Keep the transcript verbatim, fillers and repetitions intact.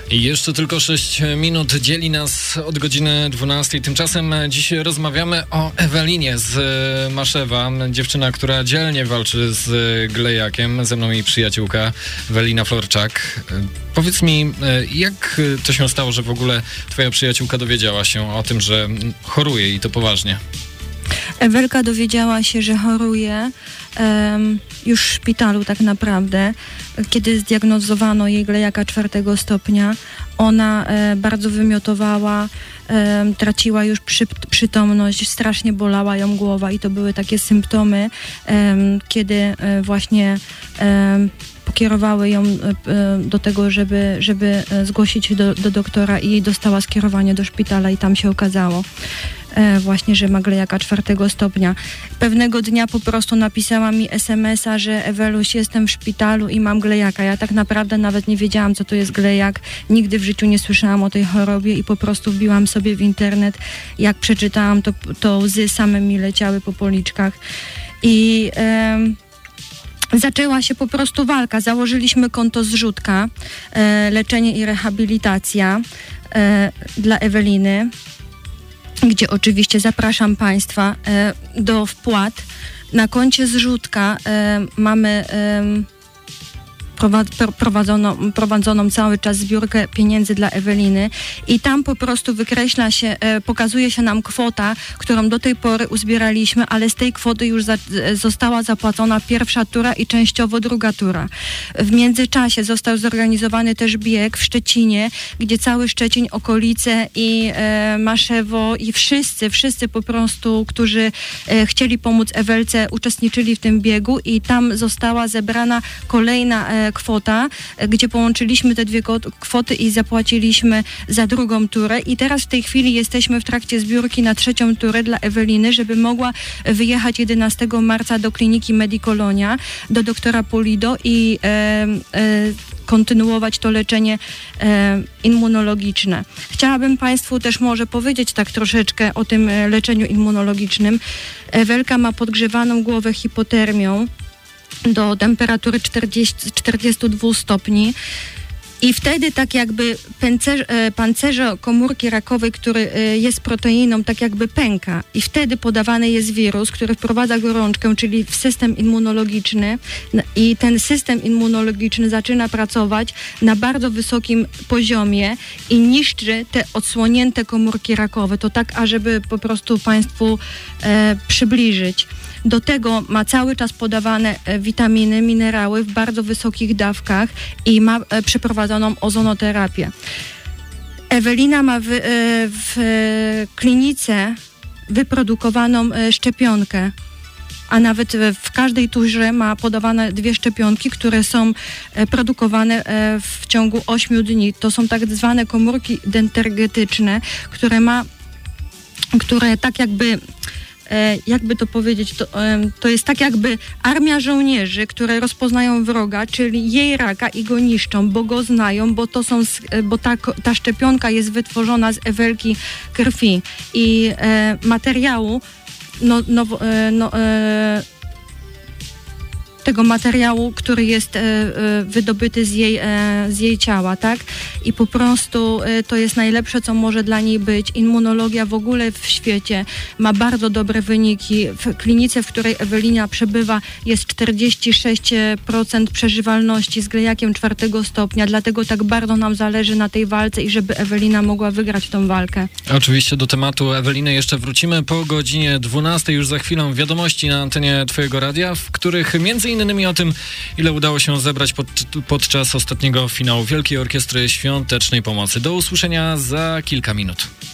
I jeszcze tylko sześć minut dzieli nas od godziny dwunastej. Tymczasem dziś rozmawiamy o Ewelinie z Maszewa. Dziewczyna, która dzielnie walczy z glejakiem. Ze mną jej przyjaciółka Ewelina Florczak. Powiedz mi, jak to się stało, że w ogóle twoja przyjaciółka dowiedziała się o tym, że choruje i to poważnie? Ewelka dowiedziała się, że choruje um, już w szpitalu tak naprawdę, kiedy zdiagnozowano jej glejaka czwartego stopnia. Ona e, bardzo wymiotowała, e, traciła już przy, przytomność, strasznie bolała ją głowa i to były takie symptomy, e, kiedy e, właśnie e, pokierowały ją e, do tego, żeby, żeby zgłosić do, do doktora i dostała skierowanie do szpitala i tam się okazało właśnie, że ma glejaka czwartego stopnia. Pewnego dnia po prostu napisała mi es em es a, że Eweluś, jestem w szpitalu i mam glejaka. Ja tak naprawdę nawet nie wiedziałam, co to jest glejak. Nigdy w życiu nie słyszałam o tej chorobie i po prostu wbiłam sobie w internet. Jak przeczytałam, to, to łzy same mi leciały po policzkach. I em, zaczęła się po prostu walka. Założyliśmy konto zrzutka, e, leczenie i rehabilitacja e, dla Eweliny, gdzie oczywiście zapraszam Państwa e, do wpłat. Na koncie zrzutka e, mamy e, prowadzoną, prowadzoną cały czas zbiórkę pieniędzy dla Eweliny i tam po prostu wykreśla się, e, pokazuje się nam kwota, którą do tej pory uzbieraliśmy, ale z tej kwoty już za, została zapłacona pierwsza tura i częściowo druga tura. W międzyczasie został zorganizowany też bieg w Szczecinie, gdzie cały Szczecin, okolice i e, Maszewo i wszyscy, wszyscy po prostu, którzy e, chcieli pomóc Ewelce, uczestniczyli w tym biegu i tam została zebrana kolejna e, kwota, gdzie połączyliśmy te dwie kwoty i zapłaciliśmy za drugą turę i teraz w tej chwili jesteśmy w trakcie zbiórki na trzecią turę dla Eweliny, żeby mogła wyjechać jedenastego marca do kliniki Medicolonia, do doktora Polido i e, e, kontynuować to leczenie e, immunologiczne. Chciałabym Państwu też może powiedzieć tak troszeczkę o tym leczeniu immunologicznym. Ewelka ma podgrzewaną głowę hipotermią do temperatury czterdziestu, czterdziestu dwóch stopni i wtedy tak jakby pancerze, pancerze komórki rakowej, który jest proteiną, tak jakby pęka i wtedy podawany jest wirus, który wprowadza gorączkę, czyli w system immunologiczny i ten system immunologiczny zaczyna pracować na bardzo wysokim poziomie i niszczy te odsłonięte komórki rakowe. To tak, ażeby po prostu Państwu e, przybliżyć. Do tego ma cały czas podawane witaminy, minerały w bardzo wysokich dawkach i ma przeprowadzoną ozonoterapię. Ewelina ma w, w klinice wyprodukowaną szczepionkę, a nawet w każdej turze ma podawane dwie szczepionki, które są produkowane w ciągu ośmiu dni. To są tak zwane komórki dendrytyczne, które ma, które tak jakby jakby to powiedzieć, to, to jest tak jakby armia żołnierzy, które rozpoznają wroga, czyli jej raka i go niszczą, bo go znają, bo to są, bo ta, ta szczepionka jest wytworzona z Ewelki krwi i e, materiału no, no, no, e, tego materiału, który jest e, e, wydobyty z jej, e, z jej ciała, tak? I po prostu e, to jest najlepsze, co może dla niej być. Immunologia w ogóle w świecie ma bardzo dobre wyniki. W klinice, w której Ewelina przebywa, jest czterdzieści sześć procent przeżywalności z glejakiem czwartego stopnia, dlatego tak bardzo nam zależy na tej walce i żeby Ewelina mogła wygrać tą walkę. Oczywiście do tematu Eweliny jeszcze wrócimy po godzinie dwunastej, już za chwilę wiadomości na antenie Twojego radia, w których między innymi o tym, ile udało się zebrać pod, podczas ostatniego finału Wielkiej Orkiestry Świątecznej Pomocy. Do usłyszenia za kilka minut.